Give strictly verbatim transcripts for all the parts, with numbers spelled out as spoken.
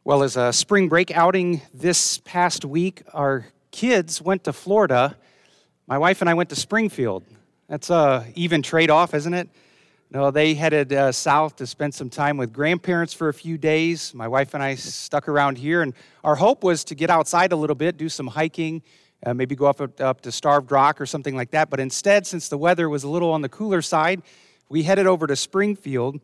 Well, as a spring break outing this past week, our kids went to Florida. My wife and I went to Springfield. That's a even trade-off, isn't it? No, they headed uh, south to spend some time with grandparents for a few days. My wife and I stuck around here, and our hope was to get outside a little bit, do some hiking, uh, maybe go up, up to Starved Rock or something like that. But instead, since the weather was a little on the cooler side, we headed over to Springfield.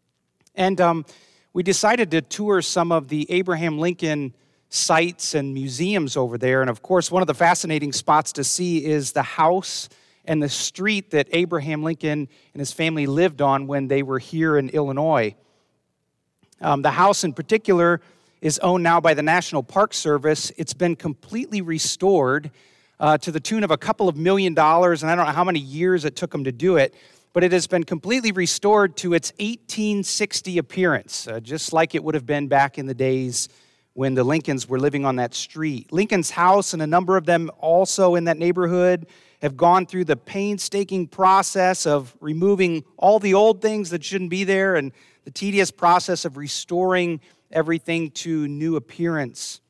And um, we decided to tour some of the Abraham Lincoln sites and museums over there. And of course, one of the fascinating spots to see is the house and the street that Abraham Lincoln and his family lived on when they were here in Illinois. Um, the house in particular is owned now by the National Park Service. It's been completely restored uh, to the tune of a couple of million dollars, and I don't know how many years it took them to do it, but it has been completely restored to its eighteen sixty appearance, uh, just like it would have been back in the days when the Lincolns were living on that street. Lincoln's house and a number of them also in that neighborhood have gone through the painstaking process of removing all the old things that shouldn't be there and the tedious process of restoring everything to new appearance.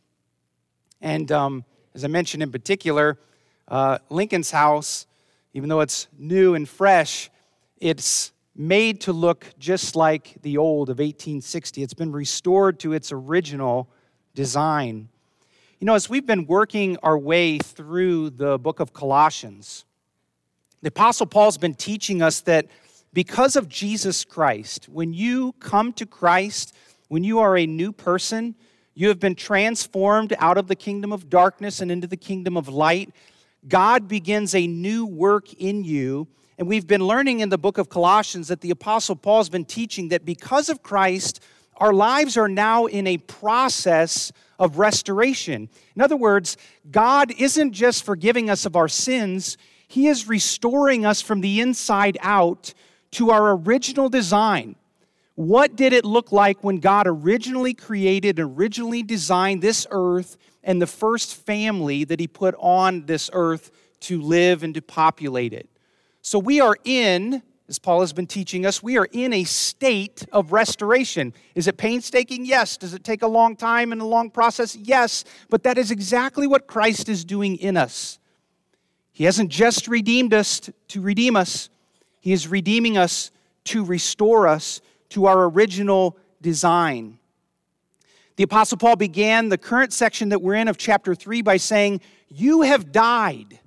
And um, as I mentioned in particular, uh, Lincoln's house, even though it's new and fresh, it's made to look just like the old of eighteen sixty. It's been restored to its original design. You know, as we've been working our way through the book of Colossians, the Apostle Paul's been teaching us that because of Jesus Christ, when you come to Christ, when you are a new person, you have been transformed out of the kingdom of darkness and into the kingdom of light. God begins a new work in you. And we've been learning in the book of Colossians that the Apostle Paul's been teaching that because of Christ, our lives are now in a process of restoration. In other words, God isn't just forgiving us of our sins, He is restoring us from the inside out to our original design. What did it look like when God originally created, originally designed this earth and the first family that He put on this earth to live and to populate it? So we are in, as Paul has been teaching us, we are in a state of restoration. Is it painstaking? Yes. Does it take a long time and a long process? Yes. But that is exactly what Christ is doing in us. He hasn't just redeemed us to redeem us. He is redeeming us to restore us to our original design. The Apostle Paul began the current section that we're in of chapter three by saying, "You have died,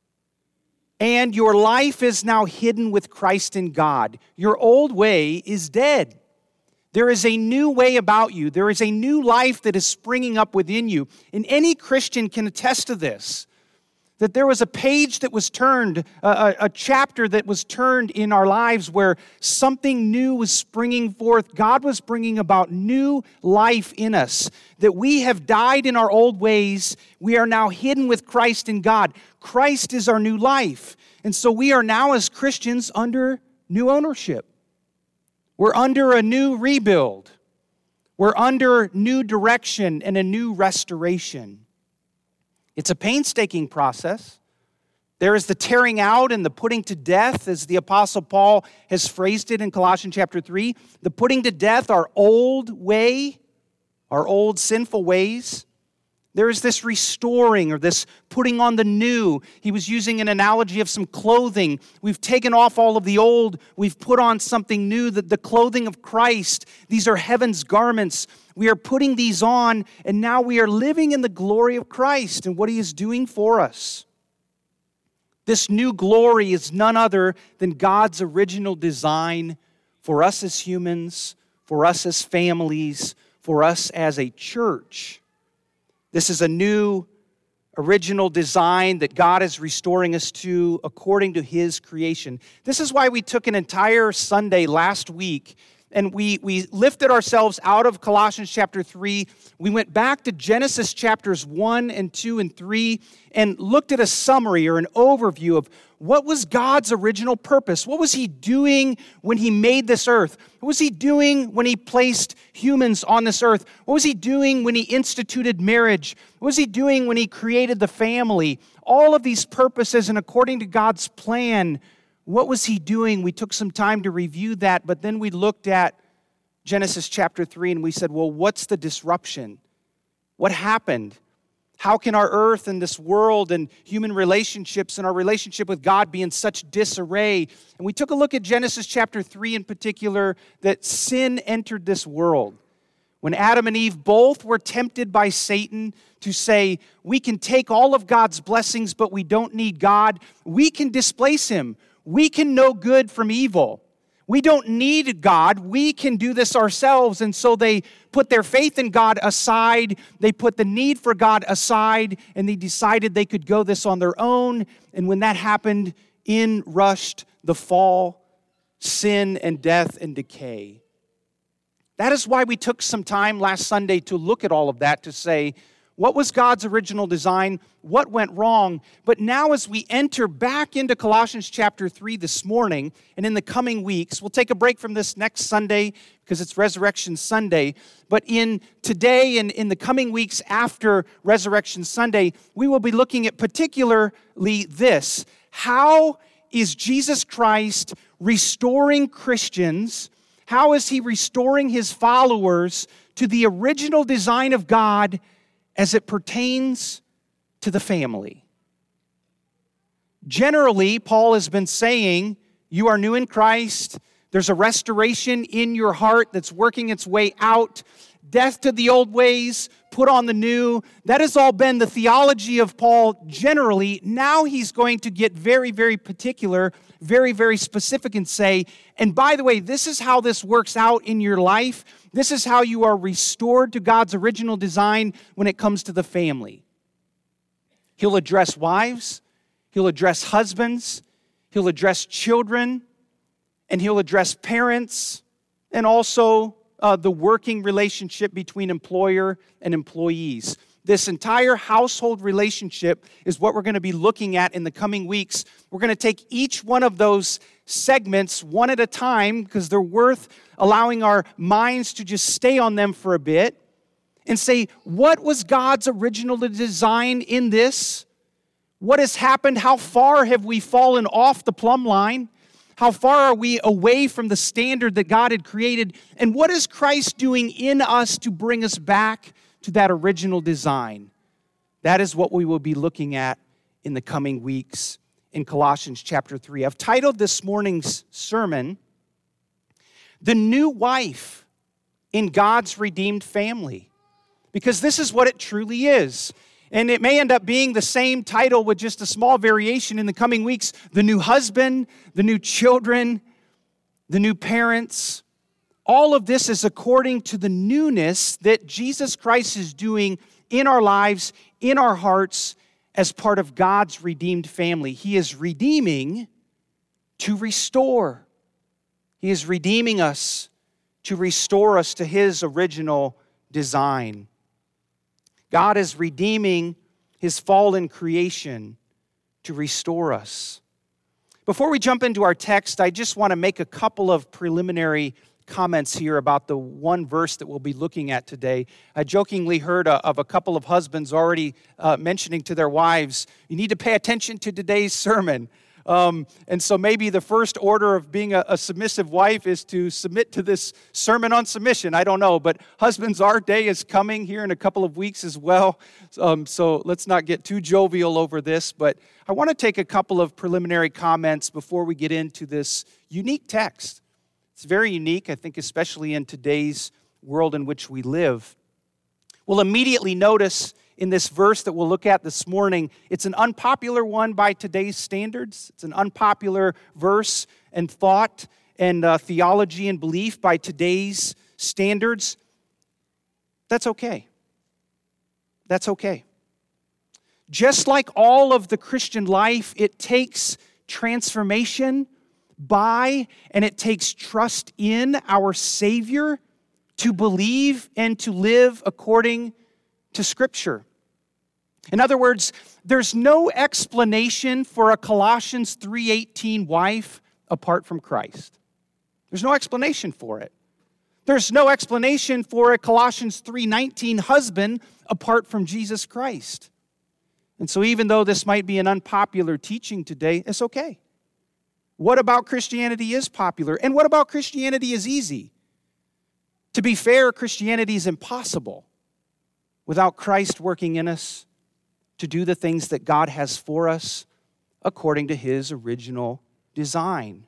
and your life is now hidden with Christ in God. Your old way is dead. There is a new way about you. There is a new life that is springing up within you." And any Christian can attest to this, that there was a page that was turned, a, a chapter that was turned in our lives where something new was springing forth. God was bringing about new life in us, that we have died in our old ways. We are now hidden with Christ in God. Christ is our new life. And so we are now as Christians under new ownership. We're under a new rebuild. We're under new direction and a new restoration. It's a painstaking process. There is the tearing out and the putting to death, as the Apostle Paul has phrased it in Colossians chapter three. The putting to death our old way, our old sinful ways. There is this restoring or this putting on the new. He was using an analogy of some clothing. We've taken off all of the old. We've put on something new, the, the clothing of Christ. These are heaven's garments. We are putting these on, and now we are living in the glory of Christ and what He is doing for us. This new glory is none other than God's original design for us as humans, for us as families, for us as a church. This is a new, original design that God is restoring us to according to His creation. This is why we took an entire Sunday last week and we, we lifted ourselves out of Colossians chapter three. We went back to Genesis chapters one and two and three and looked at a summary or an overview of what was God's original purpose. What was He doing when He made this earth? What was He doing when He placed humans on this earth? What was He doing when He instituted marriage? What was He doing when He created the family? All of these purposes and according to God's plan, what was He doing? We took some time to review that, but then we looked at Genesis chapter three and we said, well, what's the disruption? What happened? How can our earth and this world and human relationships and our relationship with God be in such disarray? And we took a look at Genesis chapter three in particular, that sin entered this world. When Adam and Eve both were tempted by Satan to say, we can take all of God's blessings, but we don't need God. We can displace him. We can know good from evil. We don't need God. We can do this ourselves. And so they put their faith in God aside. They put the need for God aside, and they decided they could go this on their own. And when that happened, in rushed the fall, sin and death and decay. That is why we took some time last Sunday to look at all of that, to say, what was God's original design? What went wrong? But now as we enter back into Colossians chapter three this morning and in the coming weeks, we'll take a break from this next Sunday because it's Resurrection Sunday. But in today and in the coming weeks after Resurrection Sunday, we will be looking at particularly this. How is Jesus Christ restoring Christians? How is he restoring his followers to the original design of God as it pertains to the family? Generally, Paul has been saying, you are new in Christ. There's a restoration in your heart that's working its way out. Death to the old ways, put on the new. That has all been the theology of Paul generally. Now he's going to get very, very particular, very, very specific and say, and by the way, this is how this works out in your life. This is how you are restored to God's original design when it comes to the family. He'll address wives, he'll address husbands, he'll address children, and he'll address parents, and also uh, the working relationship between employer and employees. This entire household relationship is what we're going to be looking at in the coming weeks. We're going to take each one of those segments one at a time because they're worth allowing our minds to just stay on them for a bit and say, what was God's original design in this? What has happened? How far have we fallen off the plumb line? How far are we away from the standard that God had created? And what is Christ doing in us to bring us back to that original design? That is what we will be looking at in the coming weeks in Colossians chapter three. I've titled this morning's sermon, The New Wife in God's Redeemed Family, because this is what it truly is. And it may end up being the same title with just a small variation in the coming weeks. The new husband, the new children, the new parents. All of this is according to the newness that Jesus Christ is doing in our lives, in our hearts, as part of God's redeemed family. He is redeeming to restore. He is redeeming us to restore us to his original design. God is redeeming his fallen creation to restore us. Before we jump into our text, I just want to make a couple of preliminary comments here about the one verse that we'll be looking at today. I jokingly heard uh, of a couple of husbands already uh, mentioning to their wives, you need to pay attention to today's sermon. Um, and so maybe the first order of being a, a submissive wife is to submit to this sermon on submission. I don't know, but husbands, our day is coming here in a couple of weeks as well. Um, so let's not get too jovial over this, but I want to take a couple of preliminary comments before we get into this unique text. It's very unique, I think, especially in today's world in which we live. We'll immediately notice in this verse that we'll look at this morning, it's an unpopular one by today's standards. It's an unpopular verse and thought and uh, theology and belief by today's standards. That's okay. That's okay. Just like all of the Christian life, it takes transformation by and it takes trust in our Savior to believe and to live according to Scripture. In other words, there's no explanation for a Colossians three eighteen wife apart from Christ. There's no explanation for it. There's no explanation for a Colossians three nineteen husband apart from Jesus Christ. And so even though this might be an unpopular teaching today, it's okay. What about Christianity is popular? And what about Christianity is easy? To be fair, Christianity is impossible without Christ working in us to do the things that God has for us according to his original design.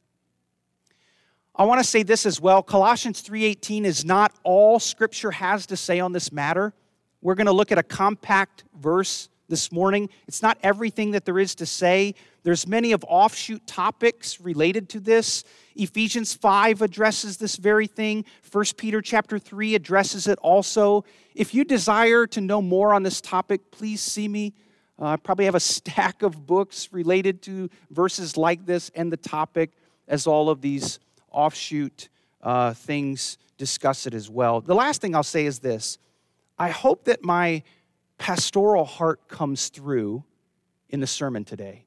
I want to say this as well. Colossians three eighteen is not all Scripture has to say on this matter. We're going to look at a compact verse this morning. It's not everything that there is to say. There's many of offshoot topics related to this. Ephesians five addresses this very thing. First Peter chapter three addresses it also. If you desire to know more on this topic, please see me. Uh, I probably have a stack of books related to verses like this and the topic, as all of these offshoot uh, things discuss it as well. The last thing I'll say is this. I hope that my pastoral heart comes through in the sermon today.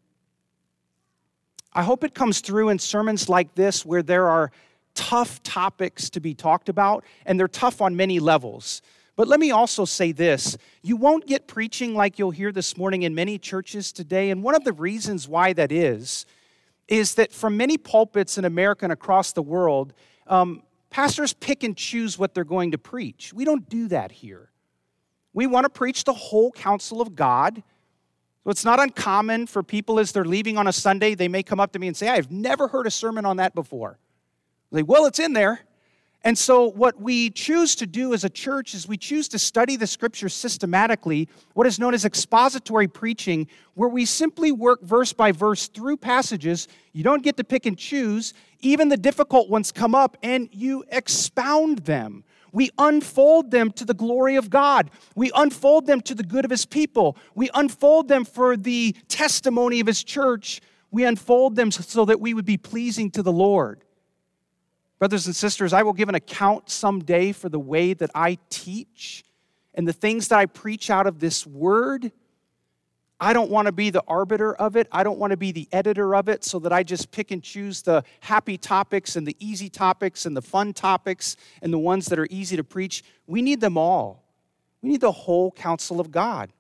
I hope it comes through in sermons like this where there are tough topics to be talked about, and they're tough on many levels. But let me also say this. You won't get preaching like you'll hear this morning in many churches today, and one of the reasons why that is, is that from many pulpits in America and across the world, um, pastors pick and choose what they're going to preach. We don't do that here. We want to preach the whole counsel of God. So it's not uncommon for people as they're leaving on a Sunday, they may come up to me and say, I've never heard a sermon on that before. I'm like, well, it's in there. And so what we choose to do as a church is we choose to study the Scripture systematically, what is known as expository preaching, where we simply work verse by verse through passages. You don't get to pick and choose. Even the difficult ones come up, and you expound them. We unfold them to the glory of God. We unfold them to the good of his people. We unfold them for the testimony of his church. We unfold them so that we would be pleasing to the Lord. Brothers and sisters, I will give an account someday for the way that I teach and the things that I preach out of this word. I don't want to be the arbiter of it. I don't want to be the editor of it so that I just pick and choose the happy topics and the easy topics and the fun topics and the ones that are easy to preach. We need them all. We need the whole counsel of God.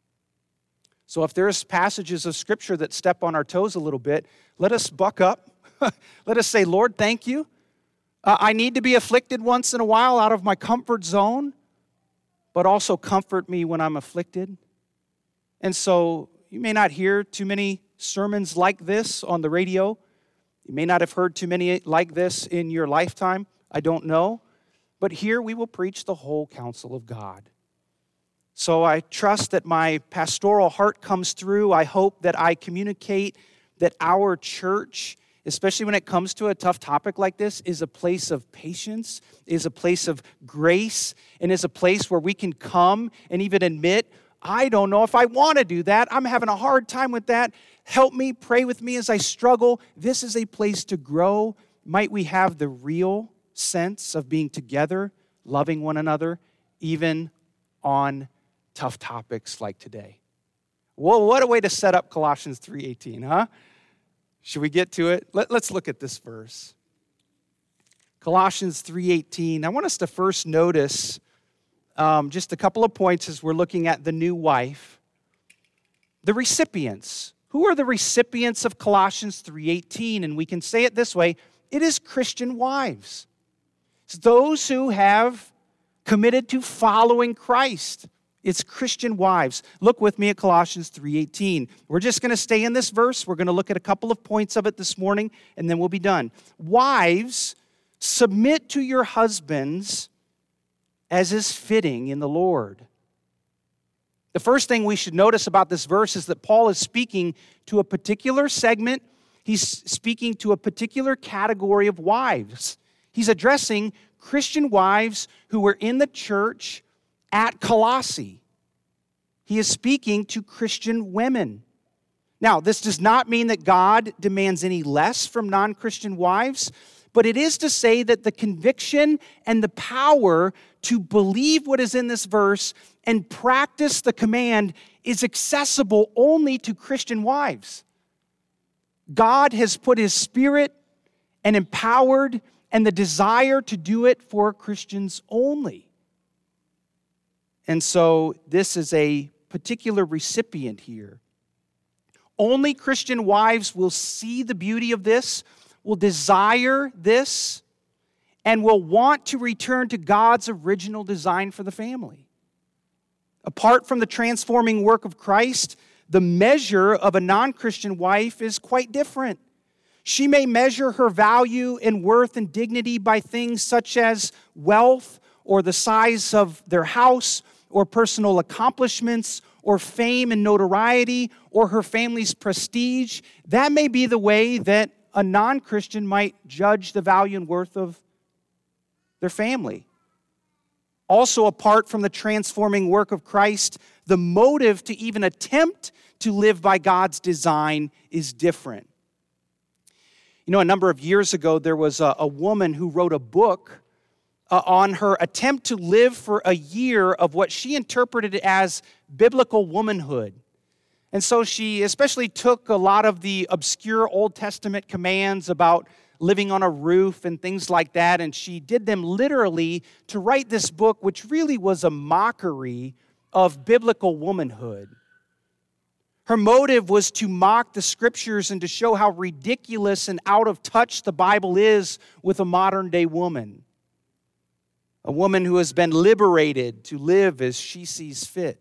So if there's passages of Scripture that step on our toes a little bit, let us buck up. Let us say, Lord, thank you. Uh, I need to be afflicted once in a while out of my comfort zone, but also comfort me when I'm afflicted. And so you may not hear too many sermons like this on the radio. You may not have heard too many like this in your lifetime. I don't know. But here we will preach the whole counsel of God. So I trust that my pastoral heart comes through. I hope that I communicate that our church, especially when it comes to a tough topic like this, is a place of patience, is a place of grace, and is a place where we can come and even admit, I don't know if I want to do that. I'm having a hard time with that. Help me, pray with me as I struggle. This is a place to grow. Might we have the real sense of being together, loving one another, even on tough topics like today. Well, what a way to set up Colossians three eighteen, huh? Should we get to it? Let, let's look at this verse. Colossians three eighteen. I want us to first notice um, just a couple of points as we're looking at the new wife. The recipients. Who are the recipients of Colossians three eighteen? And we can say it this way, it is Christian wives. It's those who have committed to following Christ. It's Christian wives. Look with me at Colossians three eighteen. We're just going to stay in this verse. We're going to look at a couple of points of it this morning, and then we'll be done. Wives, submit to your husbands as is fitting in the Lord. The first thing we should notice about this verse is that Paul is speaking to a particular segment. He's speaking to a particular category of wives. He's addressing Christian wives who were in the church at Colossae. He is speaking to Christian women. Now, this does not mean that God demands any less from non-Christian wives, but it is to say that the conviction and the power to believe what is in this verse and practice the command is accessible only to Christian wives. God has put his spirit and empowered and the desire to do it for Christians only. And so this is a particular recipient here. Only Christian wives will see the beauty of this, will desire this, and will want to return to God's original design for the family. Apart from the transforming work of Christ, the measure of a non-Christian wife is quite different. She may measure her value and worth and dignity by things such as wealth or the size of their house or personal accomplishments or fame and notoriety or her family's prestige. That may be the way that a non-Christian might judge the value and worth of their family. Also, apart from the transforming work of Christ, the motive to even attempt to live by God's design is different. You know, a number of years ago, there was a, a woman who wrote a book uh, on her attempt to live for a year of what she interpreted as biblical womanhood. And so she especially took a lot of the obscure Old Testament commands about living on a roof and things like that, and she did them literally to write this book, which really was a mockery of biblical womanhood. Her motive was to mock the Scriptures and to show how ridiculous and out of touch the Bible is with a modern-day woman. A woman who has been liberated to live as she sees fit.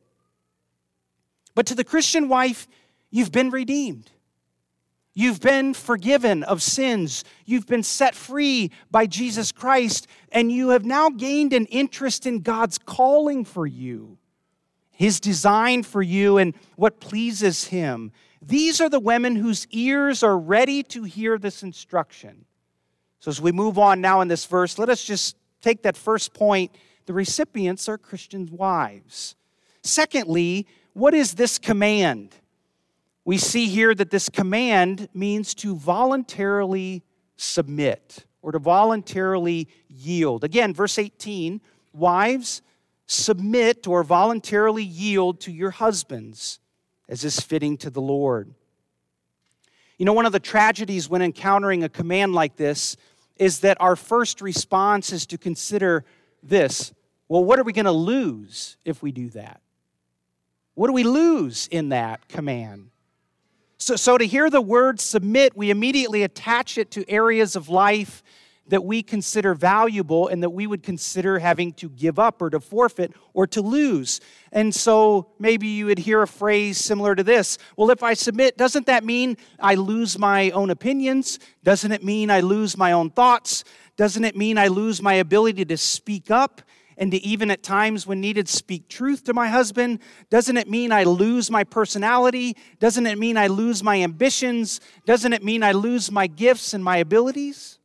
But to the Christian wife, you've been redeemed. You've been forgiven of sins. You've been set free by Jesus Christ. And you have now gained an interest in God's calling for you, His design for you, and what pleases Him. These are the women whose ears are ready to hear this instruction. So as we move on now in this verse, let us just take that first point. The recipients are Christian wives. Secondly, what is this command? We see here that this command means to voluntarily submit or to voluntarily yield. Again, verse eighteen, wives, submit or voluntarily yield to your husbands as is fitting to the Lord. You know, one of the tragedies when encountering a command like this is that our first response is to consider this. Well, what are we going to lose if we do that? What do we lose in that command? So, so to hear the word submit, we immediately attach it to areas of life that we consider valuable and that we would consider having to give up or to forfeit or to lose. And so maybe you would hear a phrase similar to this. Well, if I submit, doesn't that mean I lose my own opinions? Doesn't it mean I lose my own thoughts? Doesn't it mean I lose my ability to speak up and to even at times when needed speak truth to my husband? Doesn't it mean I lose my personality? Doesn't it mean I lose my ambitions? Doesn't it mean I lose my gifts and my abilities?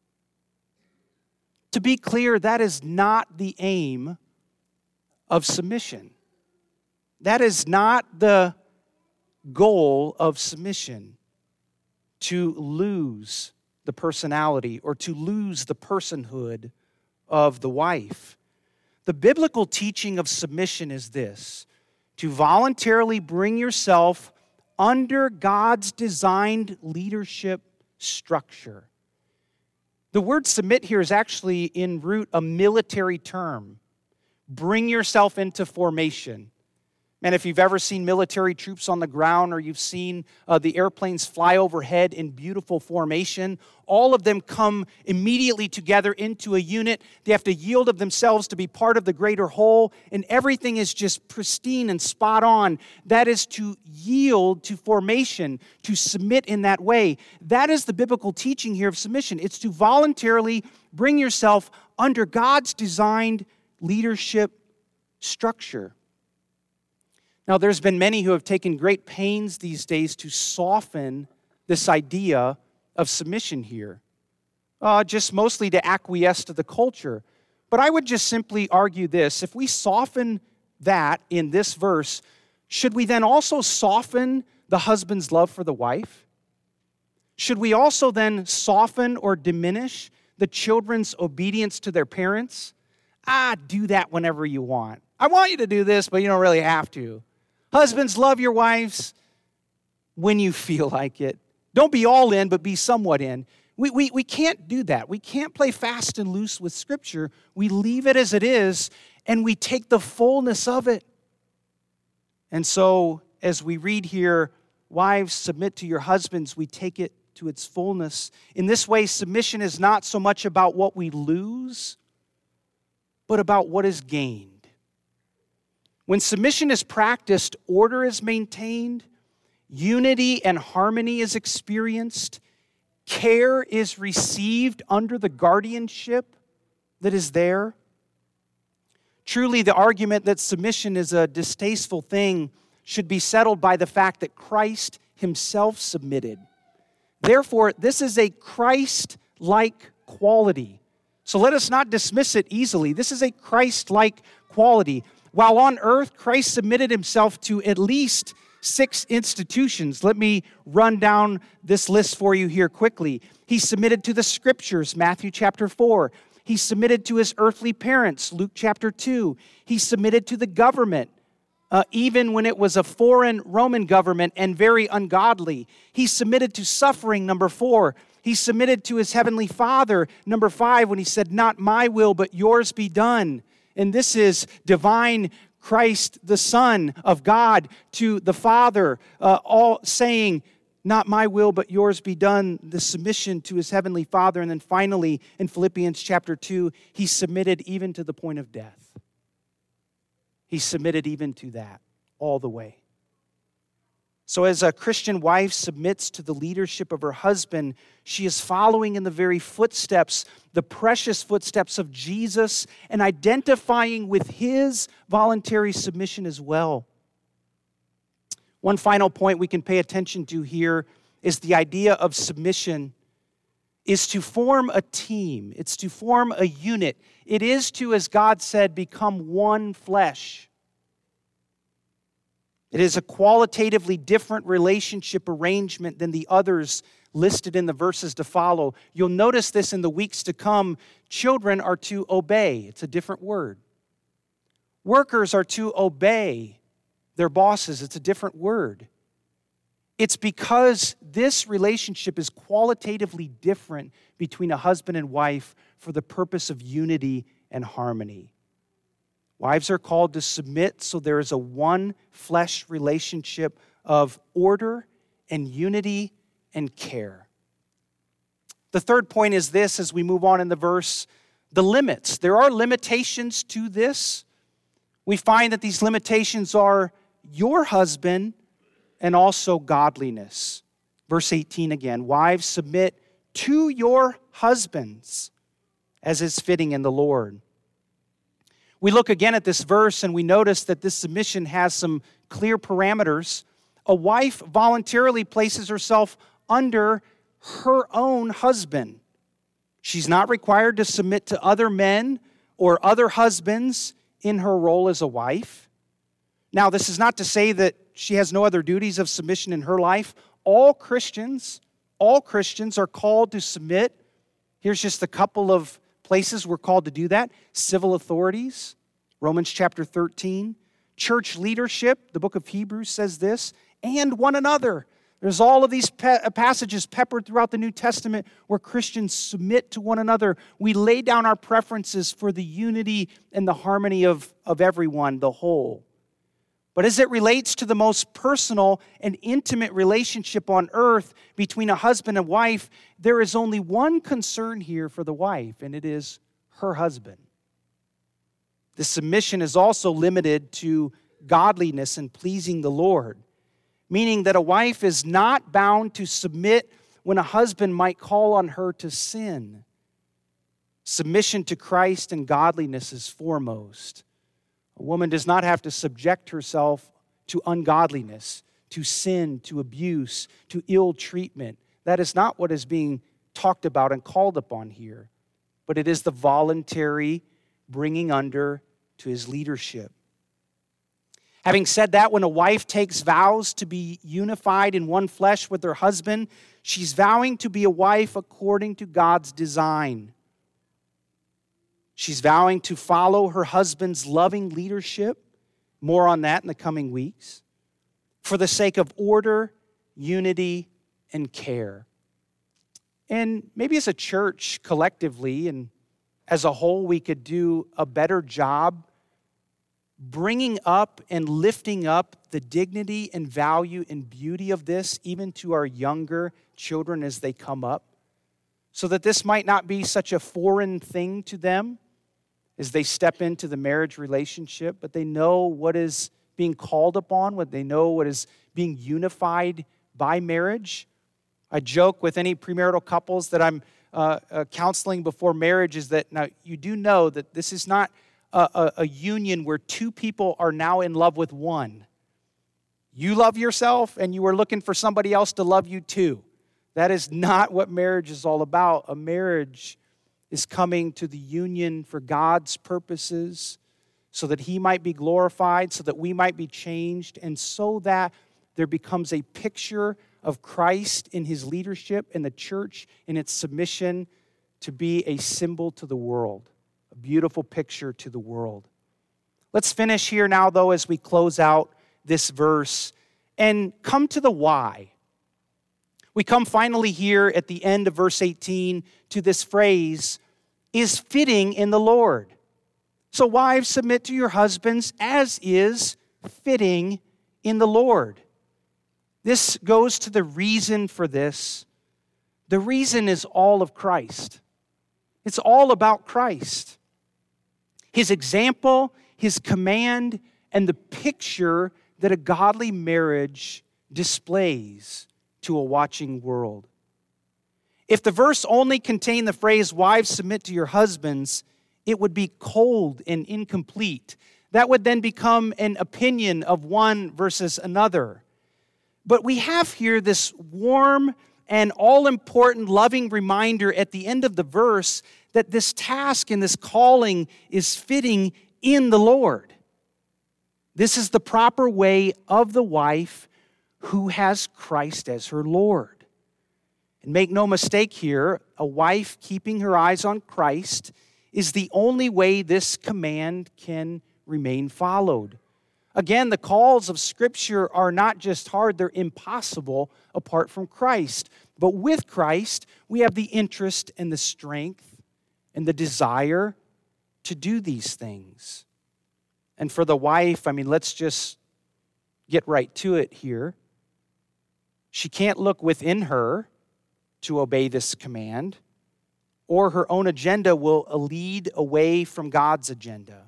To be clear, that is not the aim of submission. That is not the goal of submission, to lose the personality or to lose the personhood of the wife. The biblical teaching of submission is this: to voluntarily bring yourself under God's designed leadership structure. The word submit here is actually in root a military term. Bring yourself into formation. Man, if you've ever seen military troops on the ground or you've seen uh, the airplanes fly overhead in beautiful formation, all of them come immediately together into a unit. They have to yield of themselves to be part of the greater whole, and everything is just pristine and spot on. That is to yield to formation, to submit in that way. That is the biblical teaching here of submission. It's to voluntarily bring yourself under God's designed leadership structure. Now, there's been many who have taken great pains these days to soften this idea of submission here, uh, just mostly to acquiesce to the culture. But I would just simply argue this: if we soften that in this verse, should we then also soften the husband's love for the wife? Should we also then soften or diminish the children's obedience to their parents? Ah, do that whenever you want. I want you to do this, but you don't really have to. Husbands, love your wives when you feel like it. Don't be all in, but be somewhat in. We, we, we can't do that. We can't play fast and loose with Scripture. We leave it as it is, and we take the fullness of it. And so, as we read here, wives, submit to your husbands, we take it to its fullness. In this way, submission is not so much about what we lose, but about what is gained. When submission is practiced, order is maintained, unity and harmony is experienced, care is received under the guardianship that is there. Truly, the argument that submission is a distasteful thing should be settled by the fact that Christ himself submitted. Therefore, this is a Christ-like quality. So let us not dismiss it easily. This is a Christ-like quality. While on earth, Christ submitted himself to at least six institutions. Let me run down this list for you here quickly. He submitted to the Scriptures, Matthew chapter four. He submitted to his earthly parents, Luke chapter two. He submitted to the government, uh, even when it was a foreign Roman government and very ungodly. He submitted to suffering, number four. He submitted to his heavenly Father, number five, when he said, "Not my will, but yours be done." And this is divine Christ, the Son of God, to the Father, uh, all saying, "Not my will, but yours be done," the submission to his heavenly Father. And then finally, in Philippians chapter two, he submitted even to the point of death. He submitted even to that, all the way. So as a Christian wife submits to the leadership of her husband, she is following in the very footsteps, the precious footsteps of Jesus, and identifying with his voluntary submission as well. One final point we can pay attention to here is the idea of submission is to form a team. It's to form a unit. It is to, as God said, become one flesh. It is a qualitatively different relationship arrangement than the others listed in the verses to follow. You'll notice this in the weeks to come. Children are to obey. It's a different word. Workers are to obey their bosses. It's a different word. It's because this relationship is qualitatively different between a husband and wife for the purpose of unity and harmony. Wives are called to submit so there is a one flesh relationship of order and unity and care. The third point is this as we move on in the verse, the limits. There are limitations to this. We find that these limitations are your husband and also godliness. Verse eighteen again, wives, submit to your husbands as is fitting in the Lord. We look again at this verse and we notice that this submission has some clear parameters. A wife voluntarily places herself under her own husband. She's not required to submit to other men or other husbands in her role as a wife. Now, this is not to say that she has no other duties of submission in her life. All Christians, all Christians are called to submit. Here's just a couple of places we're called to do that. Civil authorities, Romans chapter thirteen. Church leadership, the book of Hebrews says this, and one another. There's all of these pe- passages peppered throughout the New Testament where Christians submit to one another. We lay down our preferences for the unity and the harmony of, of everyone, the whole. But as it relates to the most personal and intimate relationship on earth between a husband and wife, there is only one concern here for the wife, and it is her husband. The submission is also limited to godliness and pleasing the Lord, meaning that a wife is not bound to submit when a husband might call on her to sin. Submission to Christ and godliness is foremost. A woman does not have to subject herself to ungodliness, to sin, to abuse, to ill treatment. That is not what is being talked about and called upon here. But it is the voluntary bringing under to his leadership. Having said that, when a wife takes vows to be unified in one flesh with her husband, she's vowing to be a wife according to God's design. She's vowing to follow her husband's loving leadership. More on that in the coming weeks. For the sake of order, unity, and care. And maybe as a church collectively and as a whole, we could do a better job bringing up and lifting up the dignity and value and beauty of this even to our younger children as they come up, so that this might not be such a foreign thing to them as they step into the marriage relationship, but they know what is being called upon, what they know what is being unified by marriage. I joke with any premarital couples that I'm uh, uh, counseling before marriage is that now you do know that this is not a, a, a union where two people are now in love with one. You love yourself and you are looking for somebody else to love you too. That is not what marriage is all about. A marriage is coming to the union for God's purposes so that He might be glorified, so that we might be changed, and so that there becomes a picture of Christ in His leadership and the church in its submission to be a symbol to the world, a beautiful picture to the world. Let's finish here now, though, as we close out this verse and come to the why. We come finally here at the end of verse eighteen to this phrase, is fitting in the Lord. So wives, submit to your husbands as is fitting in the Lord. This goes to the reason for this. The reason is all of Christ. It's all about Christ. His example, His command, and the picture that a godly marriage displays to a watching world. If the verse only contained the phrase, wives, submit to your husbands, it would be cold and incomplete. That would then become an opinion of one versus another. But we have here this warm and all-important loving reminder at the end of the verse that this task and this calling is fitting in the Lord. This is the proper way of the wife who has Christ as her Lord. And make no mistake here, a wife keeping her eyes on Christ is the only way this command can remain followed. Again, the calls of Scripture are not just hard, they're impossible apart from Christ. But with Christ, we have the interest and the strength and the desire to do these things. And for the wife, I mean, let's just get right to it here. She can't look within her to obey this command, or her own agenda will lead away from God's agenda.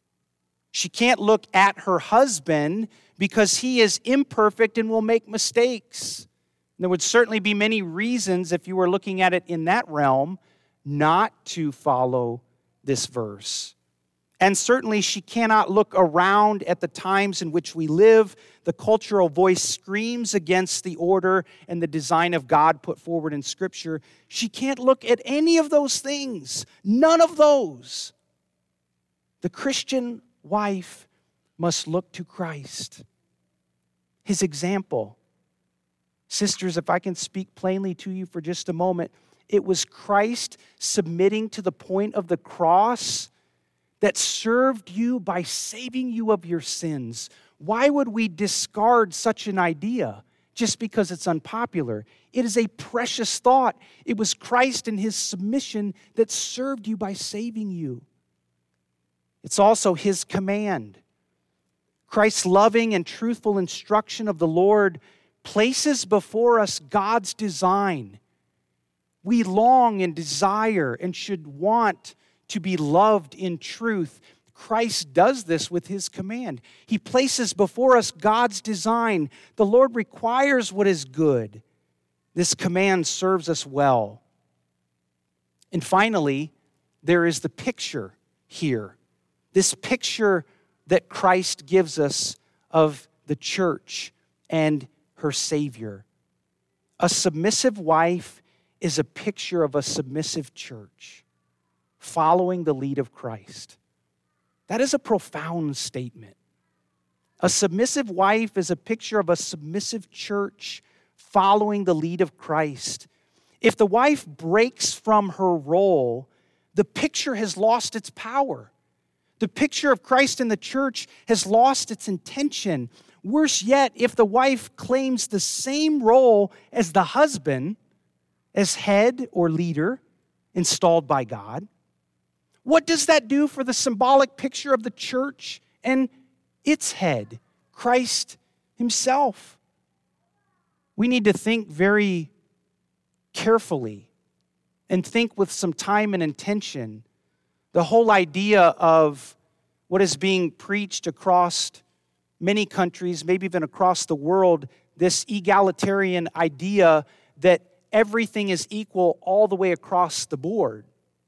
She can't look at her husband because he is imperfect and will make mistakes. There would certainly be many reasons, if you were looking at it in that realm, not to follow this verse. And certainly she cannot look around at the times in which we live. The cultural voice screams against the order and the design of God put forward in Scripture. She can't look at any of those things. None of those. The Christian wife must look to Christ, His example. Sisters, if I can speak plainly to you for just a moment, it was Christ submitting to the point of the cross that served you by saving you of your sins. Why would we discard such an idea just because it's unpopular? It is a precious thought. It was Christ and His submission that served you by saving you. It's also His command. Christ's loving and truthful instruction of the Lord places before us God's design. We long and desire and should want to be loved in truth. Christ does this with His command. He places before us God's design. The Lord requires what is good. This command serves us well. And finally, there is the picture here. This picture that Christ gives us of the church and her Savior. A submissive wife is a picture of a submissive church following the lead of Christ. That is a profound statement. A submissive wife is a picture of a submissive church following the lead of Christ. If the wife breaks from her role, the picture has lost its power. The picture of Christ in the church has lost its intention. Worse yet, if the wife claims the same role as the husband, as head or leader installed by God, what does that do for the symbolic picture of the church and its head, Christ himself. We need to think very carefully and think with some time and intention. The whole idea of what is being preached across many countries, maybe even across the world, this egalitarian idea that everything is equal all the way across the board.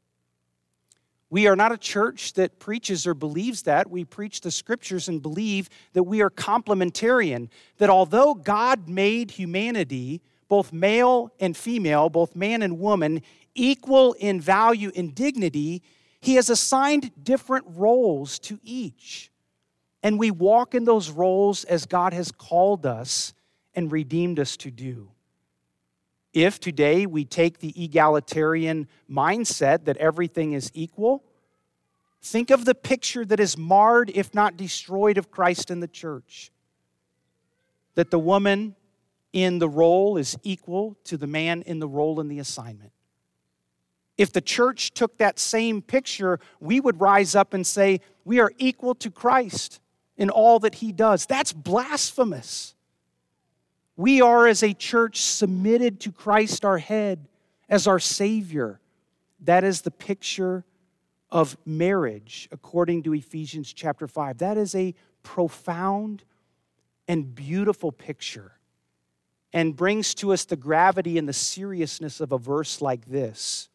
We are not a church that preaches or believes that. We preach the scriptures and believe that we are complementarian, that although God made humanity, both male and female, both man and woman, equal in value and dignity, he has assigned different roles to each. And we walk in those roles as God has called us and redeemed us to do. If today we take the egalitarian mindset that everything is equal, think of the picture that is marred, if not destroyed, of Christ in the church. That the woman in the role is equal to the man in the role in the assignment. If the church took that same picture, we would rise up and say, we are equal to Christ in all that he does. That's blasphemous. We are, as a church, submitted to Christ our head as our Savior. That is the picture of marriage, according to Ephesians chapter five. That is a profound and beautiful picture, and brings to us the gravity and the seriousness of a verse like this.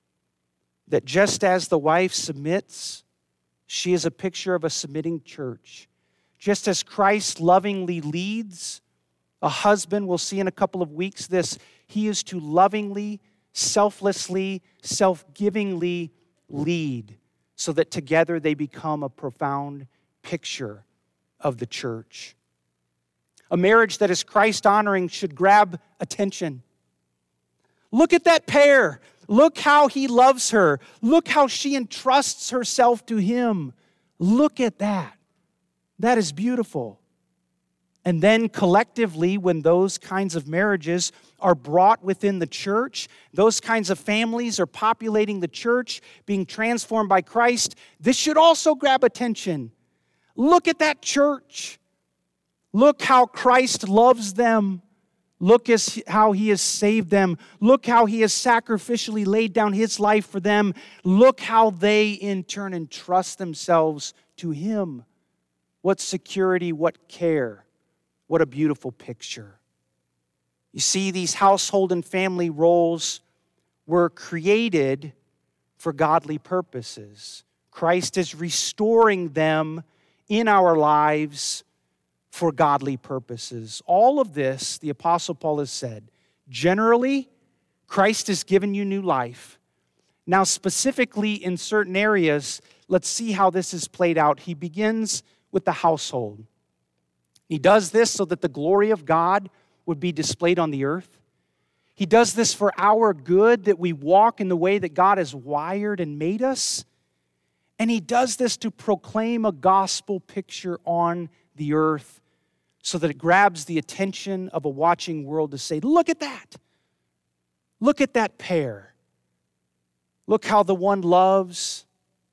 That just as the wife submits, she is a picture of a submitting church. Just as Christ lovingly leads, a husband, we'll see in a couple of weeks this, he is to lovingly, selflessly, self-givingly lead so that together they become a profound picture of the church. A marriage that is Christ-honoring should grab attention. Look at that pair. Look how he loves her. Look how she entrusts herself to him. Look at that. That is beautiful. And then collectively, when those kinds of marriages are brought within the church, those kinds of families are populating the church, being transformed by Christ, this should also grab attention. Look at that church. Look how Christ loves them. Look as how he has saved them. Look how he has sacrificially laid down his life for them. Look how they in turn entrust themselves to him. What security, what care. What a beautiful picture. You see, these household and family roles were created for godly purposes. Christ is restoring them in our lives for godly purposes. All of this, the Apostle Paul has said, generally, Christ has given you new life. Now, specifically in certain areas, let's see how this is played out. He begins with the household. He does this so that the glory of God would be displayed on the earth. He does this for our good, that we walk in the way that God has wired and made us. And he does this to proclaim a gospel picture on the earth so that it grabs the attention of a watching world to say, look at that. Look at that pair. Look how the one loves,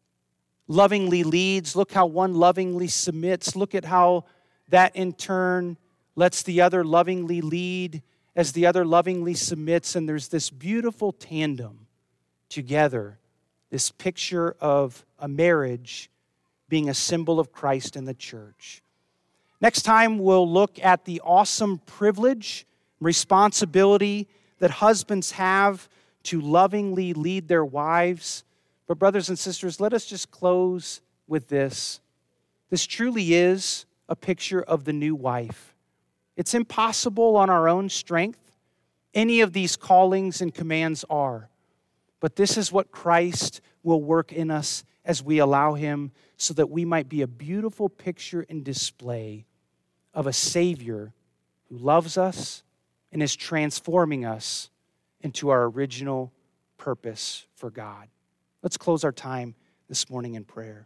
lovingly leads. Look how one lovingly submits. Look at how that in turn lets the other lovingly lead as the other lovingly submits. And there's this beautiful tandem together, this picture of a marriage being a symbol of Christ in the church. Next time, we'll look at the awesome privilege, responsibility that husbands have to lovingly lead their wives. But brothers and sisters, let us just close with this. This truly is a picture of the new wife. It's impossible on our own strength. Any of these callings and commands are. But this is what Christ will work in us as we allow him, so that we might be a beautiful picture and display of a Savior who loves us and is transforming us into our original purpose for God. Let's close our time this morning in prayer.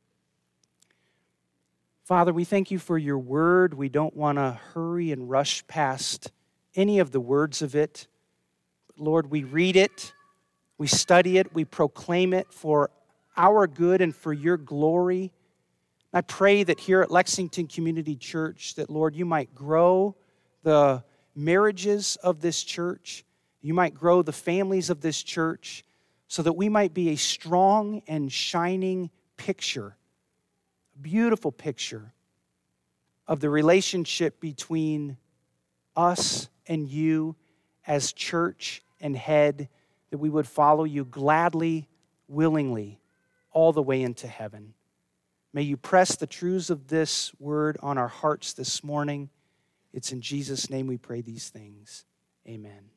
Father, we thank you for your word. We don't want to hurry and rush past any of the words of it. But Lord, we read it, we study it, we proclaim it for our good and for your glory. I pray that here at Lexington Community Church, that, Lord, you might grow the marriages of this church. You might grow the families of this church so that we might be a strong and shining picture, a beautiful picture of the relationship between us and you as church and head, that we would follow you gladly, willingly, all the way into heaven. May you press the truths of this word on our hearts this morning. It's in Jesus' name we pray these things. Amen.